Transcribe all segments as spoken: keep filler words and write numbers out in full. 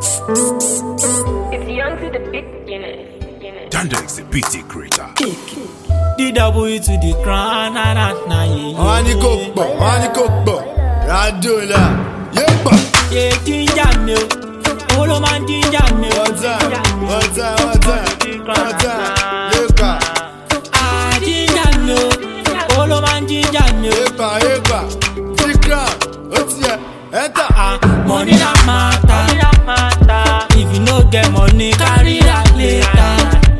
It's young to the beginning. Dandex, the P T creator. D W to the crown, na na na ye. Wọ́n á ní kò pọ̀, wọ́n á ní kò pọ̀, Radola, yé pọ̀. Ye jíjà mi o, owó ló máa ń jíjà mi o. One time, one time, one time, one time, yé pa, Ah, jíjà mi o, owó ló máa ń jíjà mi o. yé pa, yé pa, T-Crown, ó ti yẹ, enter. Ah, money na matter. If you no get money, carry that later.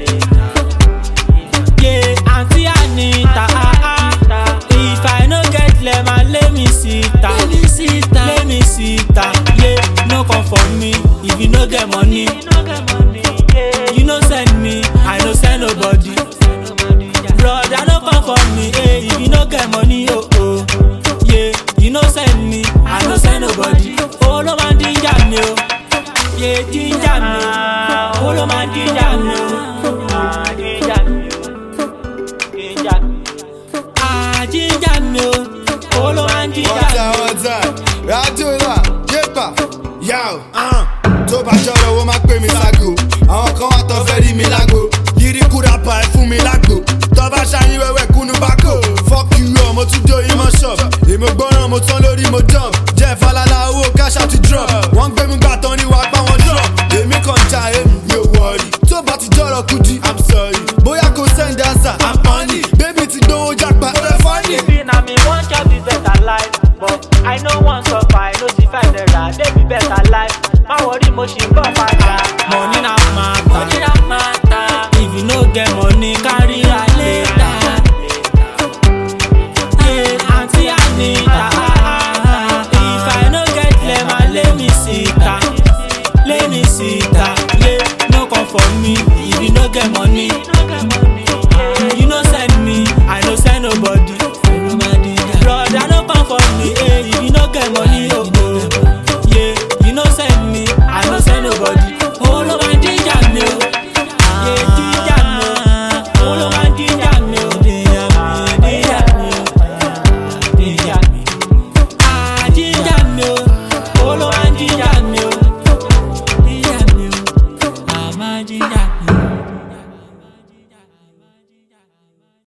Yeah, Auntie Anita, ah ah. If I no get lemon, let me sit down. Let me sit down. Let me sit down. Yeah, no come for me. If you no get money, you no send me. I no send nobody. Brother, no come for me. Hey, if you no get money, oh oh. Yeah, you no send me. I no send nobody. Oh, no man ginger me, oh. Yeah, ginger me. Oh, no man ginger me, oh. Ah, ginger me, oh. Ginger me. Ah, ginger me, oh. Oh, no man ginger One me. time, one time, Radola, yé pa, yao, ah. Tó bá jọ̀rọ̀ wo máa pè mí lágbo, àwọn kan wá tán fẹ́ rí mi lágbo, yìí kúrà pa ẹ̀ fún mi lágbo, tó bá ṣàyìn wẹ́wẹ́ kúnú bákò, fuck you up, mo tún dóyin mọ́ shop, èmi gbọ́ràn mo tán lórí mo dump, jẹ́ falala owó cash out ti drop, wọ́n gbé mi gbà tán ní wàá pa wọn drop, èmi kàn já èmi mi ò wọ̀rí, tó bá ti jọ̀rọ̀ Kudi, I'm sorry, bóyá kò send answer, I'm on it, baby ti gbówó jápa, ó lè funny. Baby, na me want chop this better life, but I no want suffer. I no see five naira, they be better life. My worry, mo ṣì ń bọ̀ padà.